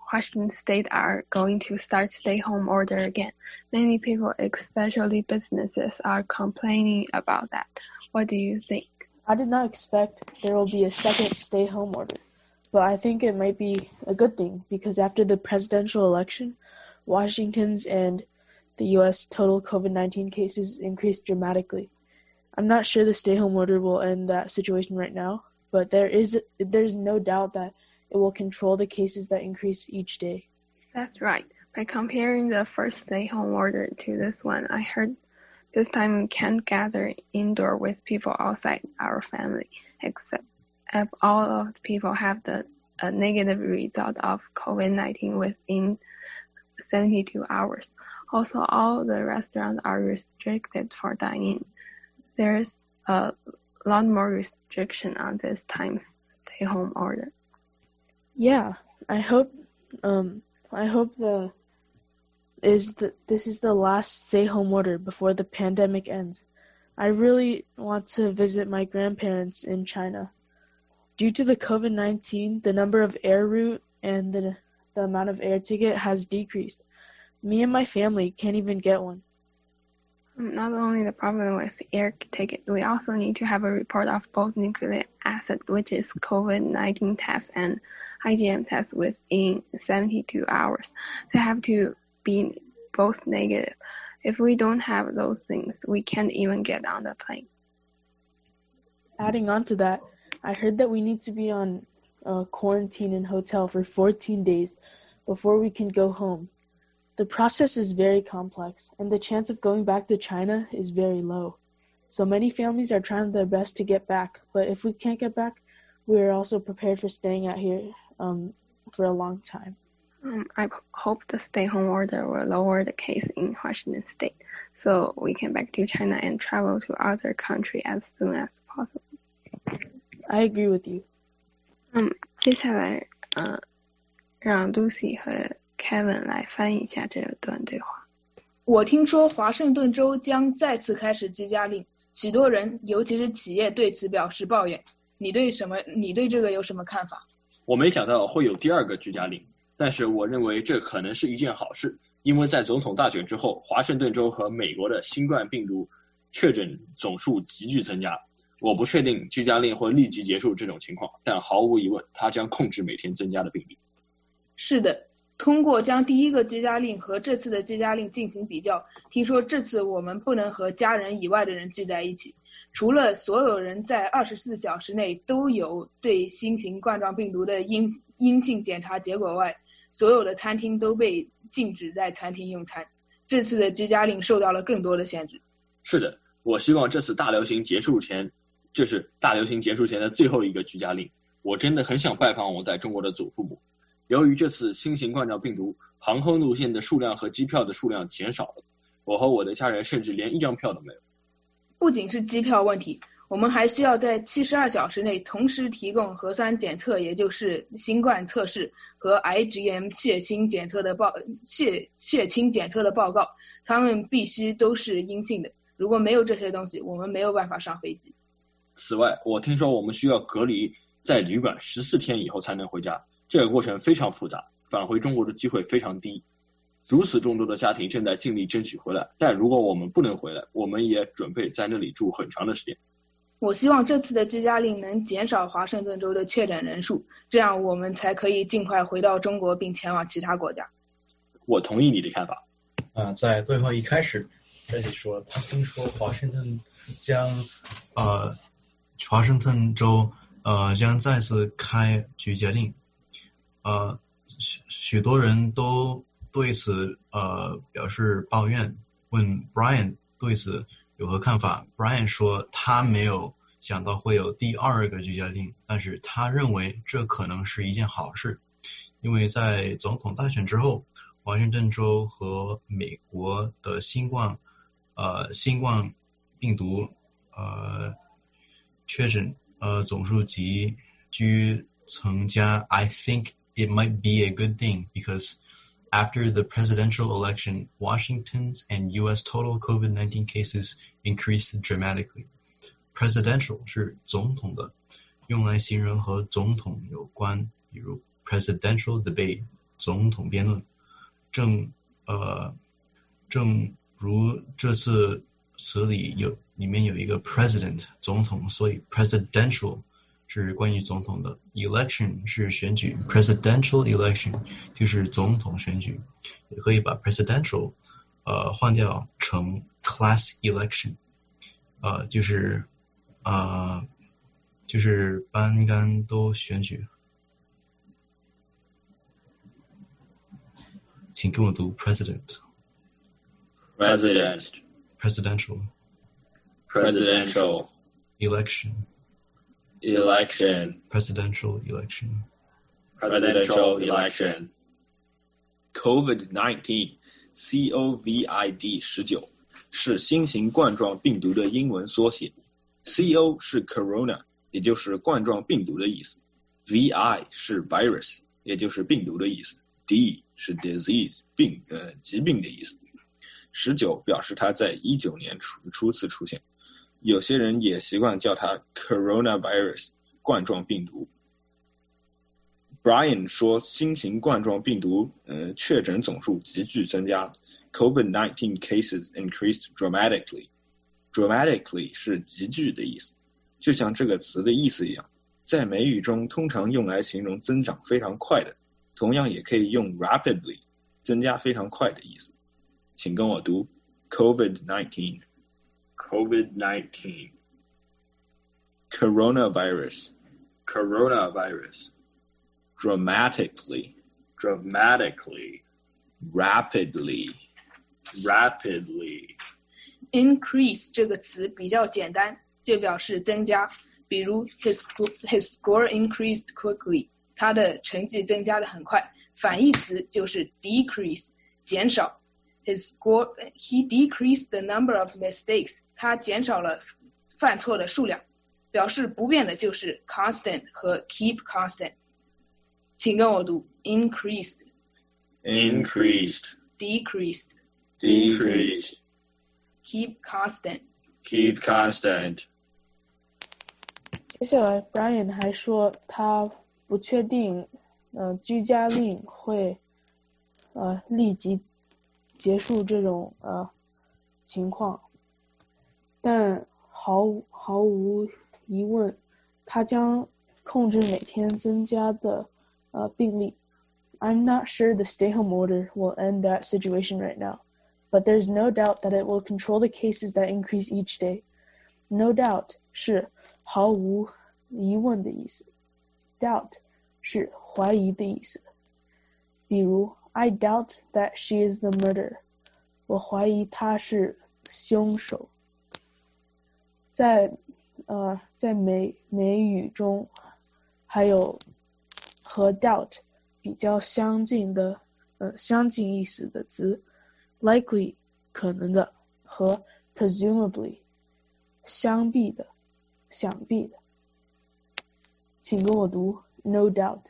Washington State are going to start stay-home order again. Many people, especially businesses, are complaining about that. What do you think? I did not expect there will be a second stay-home order, but I think it might be a good thing because after the presidential election, Washington's and the U S total COVID nineteen cases increased dramatically. I'm not sure the stay-home order will end that situation right now, but there is there's no doubt that it will control the cases that increase each day. That's right. By comparing the first stay-home order to this one, I heard this time we can't gather indoor with people outside our family, except if all of the people have the a negative result of COVID nineteen within seventy-two hours. Also, all the restaurants are restricted for dining. There's a lot more restriction on this time's stay-home order. Yeah, I hope um I hope the is the this is the last stay-home order before the pandemic ends. I really want to visit my grandparents in China. Due to the COVID nineteen, the number of air route and the the amount of air ticket has decreased. Me and my family can't even get one. Not only the problem with the air ticket, we also need to have a report of both nucleic acid, which is COVID nineteen test, and I G M test within seventy-two hours. They have to be both negative. If we don't have those things, we can't even get on the plane. Adding on to that, I heard that we need to be on uh, quarantine in hotel for fourteen days before we can go home. The process is very complex, and the chance of going back to China is very low. So many families are trying their best to get back, but if we can't get back, we are also prepared for staying out here um, for a long time. Um, I hope the stay-home order will lower the case in Washington State, so we can back to China and travel to other countries as soon as possible. I agree with you. 嗯，接下来呃，让 Lucy 和 Kevin 来翻译一下这段对话。 我听说华盛顿州将再次开始居家令，许多人，尤其是企业对此表示抱怨。你对什么？你对这个有什么看法？ 我没想到会有第二个居家令，但是我认为这可能是一件好事，因为在总统大选之后，华盛顿州和美国的新冠病毒确诊总数急剧增加。我不确定居家令会立即结束这种情况，但毫无疑问，它将控制每天增加的病例。 是的。通过将第一个居家令和这次的居家令进行比较，听说这次我们不能和家人以外的人聚在一起，除了所有人在二十四小时内都有对新型冠状病毒的阴阴性检查结果外，所有的餐厅都被禁止在餐厅用餐。这次的居家令受到了更多的限制。 是的，我希望这次大流行结束前，这是大流行结束前的最后一个居家令。我真的很想拜访我在中国的祖父母。由于这次新型冠状病毒，航空路线的数量和机票的数量减少了，我和我的家人甚至连一张票都没有。 不仅是机票问题，我们还需要在七十二小时内同时提供核酸检测，也就是新冠测试和 I G M 血清检测的报血血清检测的报告，他们必须都是阴性的。如果没有这些东西，我们没有办法上飞机。 此外，我听说我们需要隔离在旅馆十四天以后才能回家。这个过程非常复杂，返回中国的机会非常低。如此众多的家庭正在尽力争取回来，但如果我们不能回来，我们也准备在那里住很长的时间。 我希望这次的居家令能减少华盛顿州的确诊人数，这样我们才可以尽快回到中国并前往其他国家。 我同意你的看法。 啊，在对话一开始，这里说他听说华盛顿将呃华盛顿州呃将再次开居家令。呃，许许多人都对此呃表示抱怨，问 Brian 对此有何看法。Brian 说他没有想到会有第二个居家令，但是他认为这可能是一件好事，因为在总统大选之后，华盛顿州和美国的新冠呃新冠病毒呃确诊呃总数急剧增加。I think it might be a good thing because after the presidential election, Washington's and U S total COVID nineteen cases increased dramatically. Presidential 是总统的，用来形容和总统有关，比如 presidential debate 总统辩论。正呃正如这次词里有里面有一个 president 总统，所以 presidential 是关于总统的， election 是选举， presidential election 就是总统选举，也可以把 presidential 呃换掉成 class election， 呃就是啊、呃、就是班干都选举。请跟我读 president president presidential presidential election election presidential election presidential election COVID 十九 C O V I D 十九 是新型冠状病毒的英文缩写， C O 是 corona 也就是冠状病毒的意思， V I 是 virus 也就是病毒的意思， D 是 disease 病呃疾病的意思。十九表示它在一九年初初次出现，有些人也习惯叫它 coronavirus 冠状病毒。Brian 说新型冠状病毒呃确诊总数急剧增加， COVID 十九 cases increased dramatically。 dramatically 是急剧的意思，就像这个词的意思一样，在美语中通常用来形容增长非常快的，同样也可以用 rapidly 增加非常快的意思。请跟我读 COVID 十九 COVID 十九 coronavirus coronavirus dramatically dramatically rapidly rapidly increase 这个词比较简单，就表示增加，比如 his his score increased quickly， 他的成绩增加的很快。反义词就是 decrease 减少， his score he decreased the number of mistakes， 他减少了犯错的数量。表示不变的就是 constant 和 keep constant。请跟我读 increased increased decreased decreased keep constant keep constant。 接下来 Brian 还说他不确定呃居家令会呃立即结束这种呃情况，但毫毫无疑问他将控制每天增加的呃病例。I'm not sure the stay-home order will end that situation right now, but there's no doubt that it will control the cases that increase each day. No doubt 是毫无疑问的意思， doubt 是怀疑的意思。比如 I doubt that she is the murderer， 我怀疑她是凶手。在呃在美美语中还有和 doubt比较相近的呃相近意思的词 likely 可能的和 presumably 想必的想必的。请跟我读 no doubt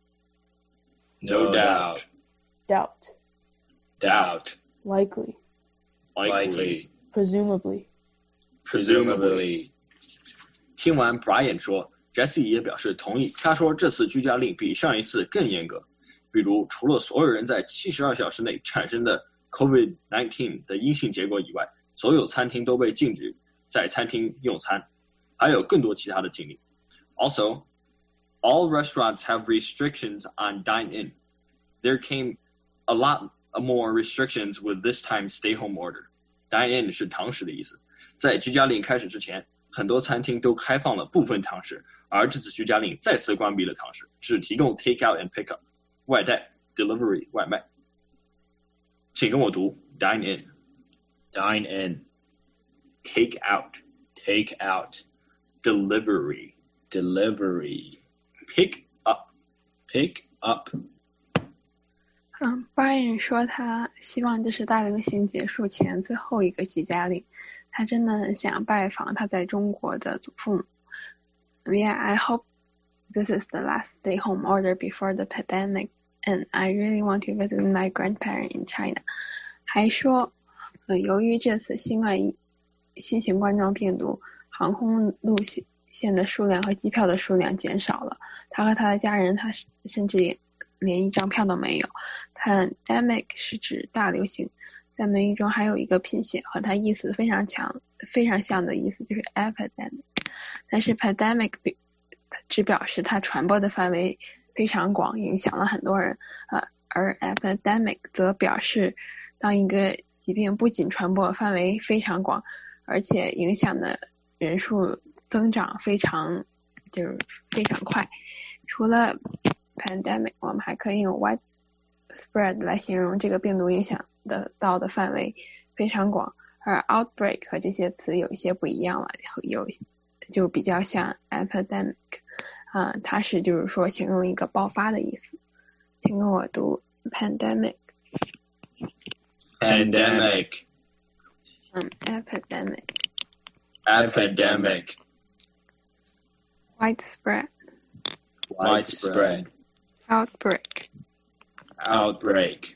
no doubt doubt doubt likely likely presumably presumably。 听完 Brian 说， Jesse 也表示同意，他说这次居家令比上一次更严格，比如除了所有人在七十二小时内产生的 COVID 十九 的阴性结果以外，所有餐厅都被禁止在餐厅用餐，还有更多其他的禁令。 Also, all restaurants have restrictions on dine-in. There came a lot more restrictions with this time stay-home order. Dine-in 是堂食的意思，在居家令开始之前，很多餐厅都开放了部分堂食，而这次居家令再次关闭了堂食，只提供 take out and pick up 外带 delivery 外卖。请跟我读 dine in dine in take out take out delivery delivery pick up pick up。 嗯 Brian 说他希望这是大流行结束前最后一个居家令，他真的很想拜访他在中国的祖父母。Yeah, I hope this is the last stay-home order before the pandemic, and I really want to visit my grandparents in China. 还说，呃，由于这次新冠新型冠状病毒，航空路线的数量和机票的数量减少了，他和他的家人，他甚至也连一张票都没有。Pandemic 是指大流行，在美语中还有一个拼写和它意思非常强、非常像的意思，就是 epidemic。但是 pandemic 只表示它传播的范围非常广，影响了很多人，呃，而 epidemic 则表示当一个疾病不仅传播范围非常广，而且影响的人数增长非常就是非常快。除了 pandemic， 我们还可以用 widespread 来形容这个病毒影响的到的范围非常广，而 outbreak 和这些词有一些不一样了，有就比较像 epidemic， 啊、呃，它是就是说形容一个爆发的意思。请跟我读 pandemic。 pandemic。 嗯 epidemic。 epidemic。 widespread。 widespread。 outbreak。 outbreak。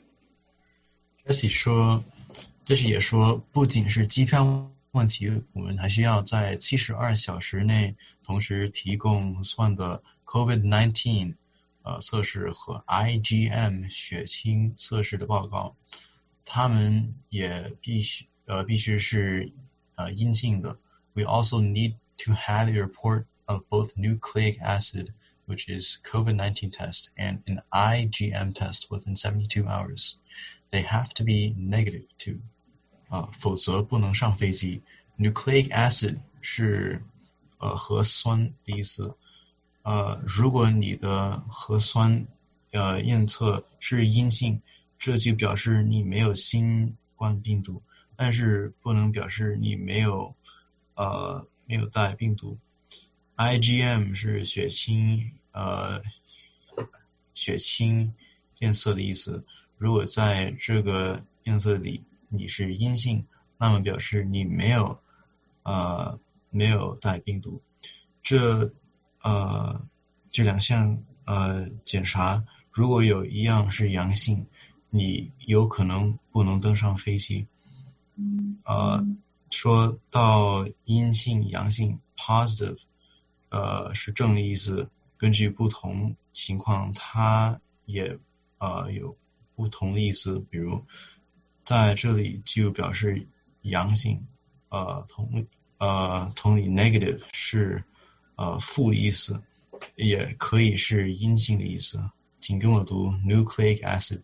Jessie 说，这是也说，不仅是机票问题，我们还需要在七十二小时内同时提供算的 COVID 十九 呃测试和 I G M 血清测试的报告，他们也必须呃必须是呃阴性的。We also need to have a report of both nucleic acid, which is COVID 十九 test, and an I G M test within seventy-two hours. They have to be negative too. 啊，否则不能上飞机。Nucleic acid 是呃核酸的意思。呃，如果你的核酸呃验测是阴性，这就表示你没有新冠病毒，但是不能表示你没有呃没有带病毒。I G M 是血清呃血清检测的意思。如果在这个验测里你是阴性，那么表示你没有呃没有带病毒。这呃这两项呃检查，如果有一样是阳性，你有可能不能登上飞机。呃说到阴性阳性 positive 呃是正的意思，根据不同情况它也呃有不同的意思，比如在这里就表示阳性，呃同呃同理 negative 是呃负的意思，也可以是阴性的意思。请跟我读 nucleic acid。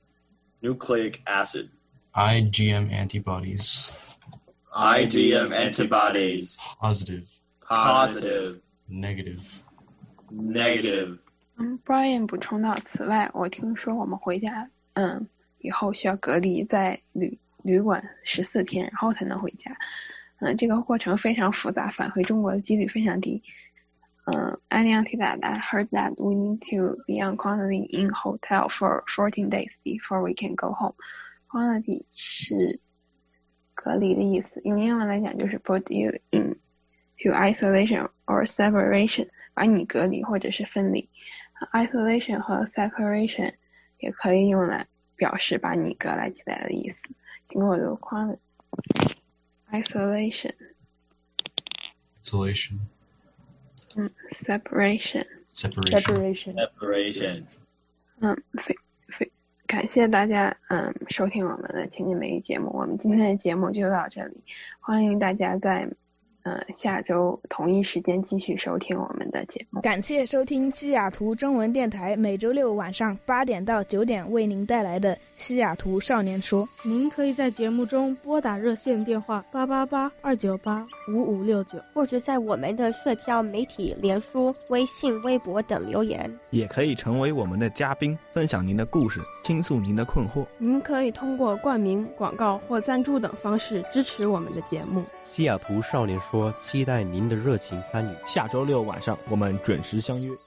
nucleic acid。 I G M antibodies。 I G M antibodies。 positive。 positive。 negative。 negative。 嗯 Brian 补充到，此外我听说我们回家嗯以后需要隔离在旅旅馆十四天，然后才能回家。嗯，这个过程非常复杂，返回中国的几率非常低。嗯 ，Adding to that, I heard that we need to be on quarantine in hotel for fourteen days before we can go home. Quarantine 是隔离的意思，用英文来讲就是 put you into isolation or separation， 把你隔离或者是分离。Isolation 和 separation 也可以用来表示把你隔来起来的意思。请跟我读 quarantine。 Isolation。 Isolation。 嗯 separation。 Separation。 Separation。 嗯，非非感谢大家嗯收听我们的情景美语节目，我们今天的节目就到这里，欢迎大家在呃下周同一时间继续收听我们的节目。 感谢收听西雅图中文电台每周六晚上八点到九点为您带来的西雅图少年说。 您可以在节目中拨打热线电话八八八二九八五五六九， 或者在我们的社交媒体脸书、微信、微博等留言。 也可以成为我们的嘉宾，分享您的故事，倾诉您的困惑。 您可以通过冠名、广告或赞助等方式支持我们的节目。 西雅图少年说，期待您的热情参与。 下周六晚上我们准时相约。